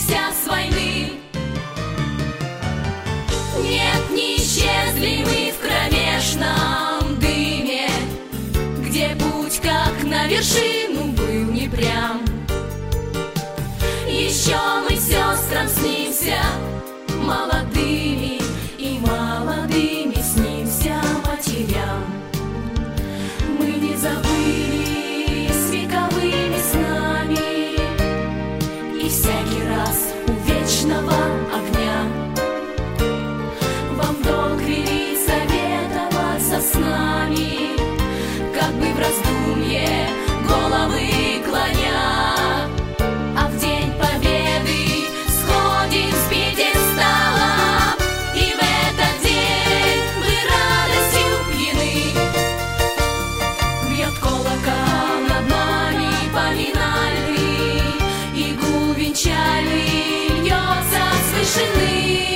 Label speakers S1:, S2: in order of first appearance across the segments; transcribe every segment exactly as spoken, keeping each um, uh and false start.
S1: вернувшихся с войны. Нет, не исчезли мы в кромешном дыме, где путь как на вершину был непрям. Еще мы сестрам снимся молодыми, и молодыми снимся матерям. Мы не забылись вековыми снами, и всякий раз у вечного огня вам долг велит советоваться с нами, как бы в раздумье головы клоня. А в день победы сходим с пьедестала, и в этот день мы радостью пьяны. Бьет колокол над нами поминальный, и гул венчальный льется с вышины.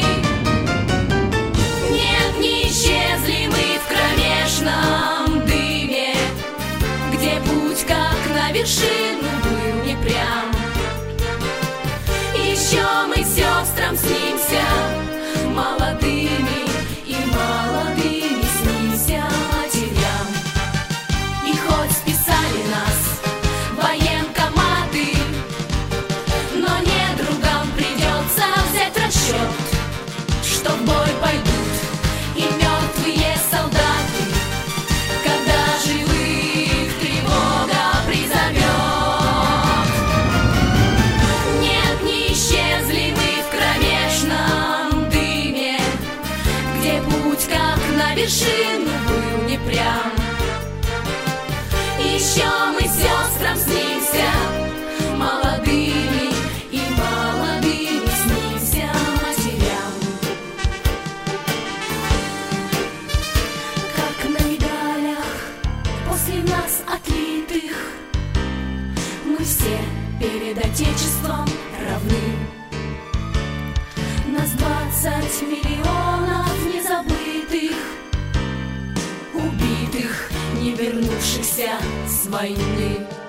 S1: Нет, не исчезли мы в кромешном дыме, где путь как на вершину был непрям. Еще мы сестрам снимся молодыми, и молодыми снимся матерям. И хоть списали нас военкоматы, но недругам придется взять расчет, что в бой пойдут и мертвые солдаты, когда живых тревога призовет. Нет, не исчезли мы в кромешном дыме, где путь как на вершину был непрям. Еще мы сестрам снимся молодыми, и молодыми снимся матерям. Как на медалях после нас отлитых, мы все перед Отечеством равны. Нас двадцать миллионов незабытых, убитых, не вернувшихся с войны.